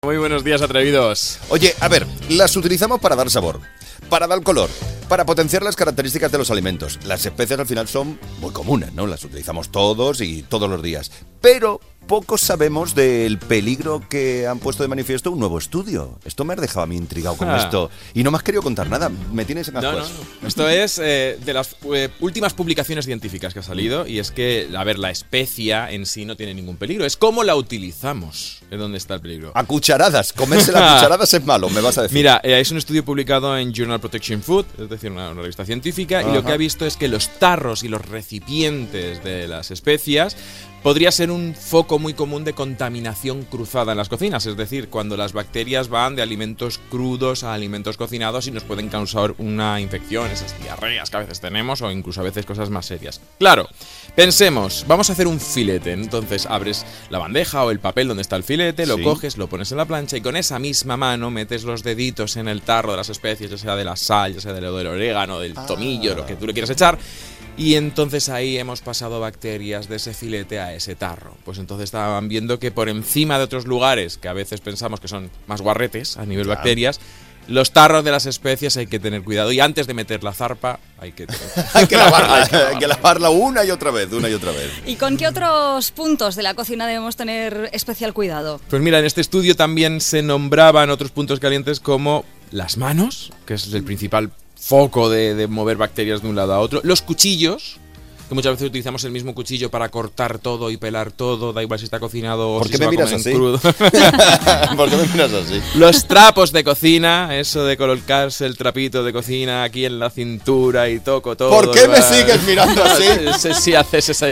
Muy buenos días, atrevidos. Oye, a ver, las utilizamos para dar sabor, para dar color, para potenciar las características de los alimentos. Las especias al final son muy comunes, ¿no? Las utilizamos todos y todos los días. Pero poco sabemos del peligro que han puesto de manifiesto un nuevo estudio. Esto me ha dejado a mí intrigado con esto. Y no me has querido contar nada. Me tienes en ascuas. No. Esto es de las últimas publicaciones científicas que ha salido. Y es que, a ver, la especia en sí no tiene ningún peligro. Es cómo la utilizamos. Es donde está el peligro. A cucharadas. Comerse las cucharadas es malo, me vas a decir. Mira, es un estudio publicado en Journal Protection Food, es decir, una revista científica. Ajá. Y lo que ha visto es que los tarros y los recipientes de las especias podría ser un foco muy común de contaminación cruzada en las cocinas, es decir, cuando las bacterias van de alimentos crudos a alimentos cocinados y nos pueden causar una infección, esas diarreas que a veces tenemos o incluso a veces cosas más serias. Claro, pensemos, vamos a hacer un filete, entonces abres la bandeja o el papel donde está el filete, lo coges, lo pones en la plancha y con esa misma mano metes los deditos en el tarro de las especies, ya sea de la sal, ya sea del orégano, del tomillo, lo que tú le quieras echar. Y entonces ahí hemos pasado bacterias de ese filete a ese tarro. Pues entonces estaban viendo que por encima de otros lugares, que a veces pensamos que son más guarretes a nivel bacterias, los tarros de las especies hay que tener cuidado. Y antes de meter la zarpa, hay que lavarla una y otra vez, una y otra vez. ¿Y con qué otros puntos de la cocina debemos tener especial cuidado? Pues mira, en este estudio también se nombraban otros puntos calientes como las manos, que es el principal foco de mover bacterias de un lado a otro. Los cuchillos, que muchas veces utilizamos el mismo cuchillo para cortar todo y pelar todo, da igual si está cocinado o si se va a comer en crudo. ¿Por qué me miras así? Los trapos de cocina, eso de colocarse el trapito de cocina aquí en la cintura y toco todo. ¿Por qué me sigues mirando así? Si haces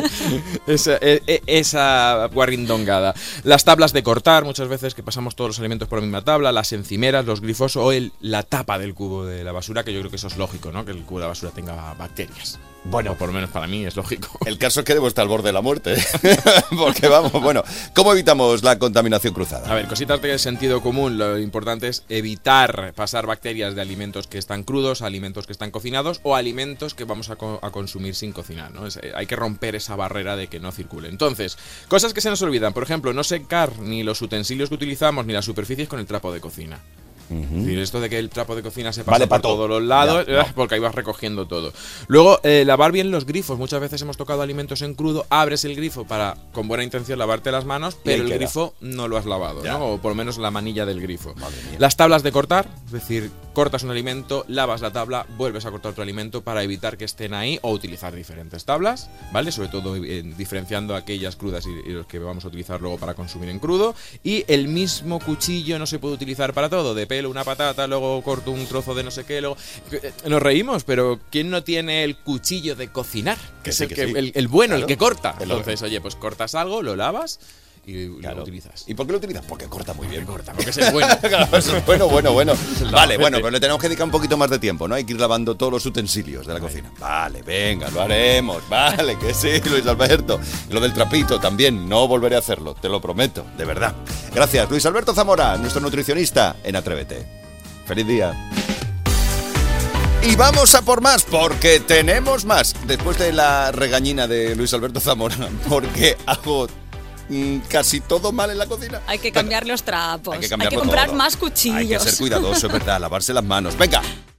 esa guarrindongada. Las tablas de cortar, muchas veces que pasamos todos los alimentos por la misma tabla, las encimeras, los grifos o la tapa del cubo de la basura, que yo creo que eso es lógico, ¿no? Que el cubo de la basura tenga bacterias. Bueno, por lo menos para mí es lógico. El caso es que debo estar al borde de la muerte. Porque vamos, bueno, ¿cómo evitamos la contaminación cruzada? A ver, cositas de sentido común. Lo importante es evitar pasar bacterias de alimentos que están crudos a alimentos que están cocinados o alimentos que vamos a consumir sin cocinar, ¿no? Hay que romper esa barrera de que no circule. Entonces, cosas que se nos olvidan. Por ejemplo, no secar ni los utensilios que utilizamos ni las superficies con el trapo de cocina. Es decir, esto de que el trapo de cocina se pasa por todos los lados, porque ahí vas recogiendo todo. Luego, lavar bien los grifos. Muchas veces hemos tocado alimentos en crudo, abres el grifo para, con buena intención, lavarte las manos, pero el grifo no lo has lavado, ¿no? O por lo menos la manilla del grifo. Las tablas de cortar, es decir, cortas un alimento, lavas la tabla, vuelves a cortar otro alimento para evitar que estén ahí, o utilizar diferentes tablas, ¿vale? Sobre todo diferenciando aquellas crudas y los que vamos a utilizar luego para consumir en crudo. Y el mismo cuchillo no se puede utilizar para todo, de una patata, luego corto un trozo de no sé qué, luego nos reímos, pero ¿quién no tiene el cuchillo de cocinar? Que es el bueno, claro, el que corta. Entonces, oye, pues cortas algo, lo lavas y lo utilizas. ¿Y por qué lo utilizas? Porque corta muy bien. Porque es el bueno. Claro, es bueno. Vale, bueno, pero le tenemos que dedicar un poquito más de tiempo, ¿no? Hay que ir lavando todos los utensilios de la cocina. Vale, venga, lo haremos. Vale, que sí, Luis Alberto. Y lo del trapito también, no volveré a hacerlo, te lo prometo, de verdad. Gracias, Luis Alberto Zamora, nuestro nutricionista en Atrévete. Feliz día. Y vamos a por más, porque tenemos más. Después de la regañina de Luis Alberto Zamora, porque hago casi todo mal en la cocina. Hay que cambiar los trapos, hay que comprar más cuchillos. Hay que ser cuidadoso, es verdad, lavarse las manos. Venga.